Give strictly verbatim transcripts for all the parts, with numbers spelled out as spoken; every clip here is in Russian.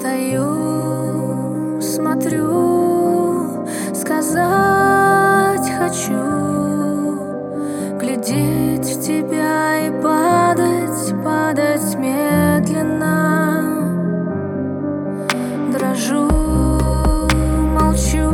Стою, смотрю, сказать хочу, глядеть в тебя и падать, падать медленно. Дрожу, молчу,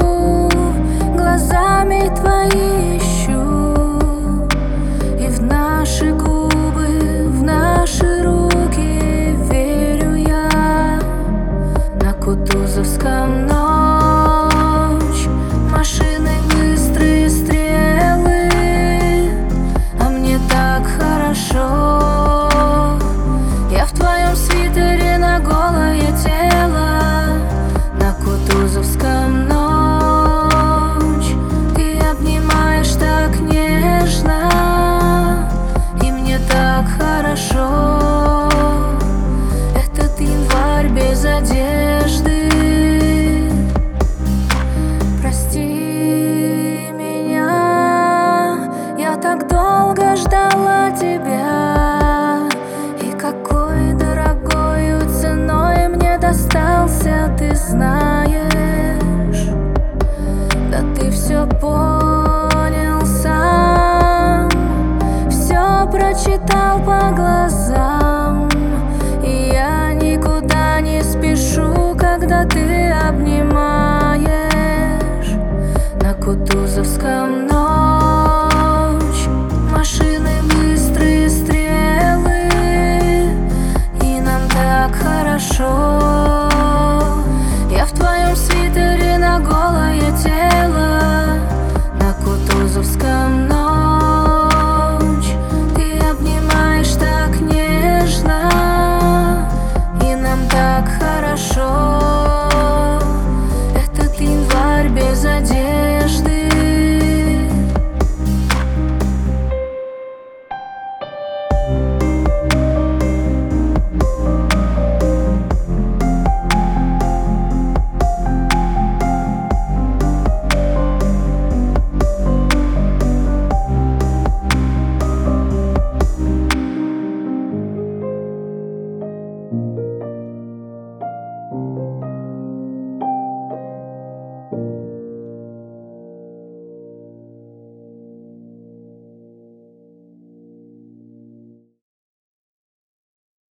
глазами твои ищу, и в наши губы, в наши руки верю я. На Кутузовском ночь, машины быстрые стрелы, а мне так хорошо. Я в твоем свитере на голое тело. На Кутузовском ночь, ты обнимаешь так нежно, и мне так хорошо. Этот январь без одежды. Прости меня, я так долго ждала тебя, и какой дорогою ценой мне достался, ты знаешь. Да ты все понял сам, все прочитал по глазам, и я никуда не спешу, когда ты обнимаешь. На Кутузовском ночь.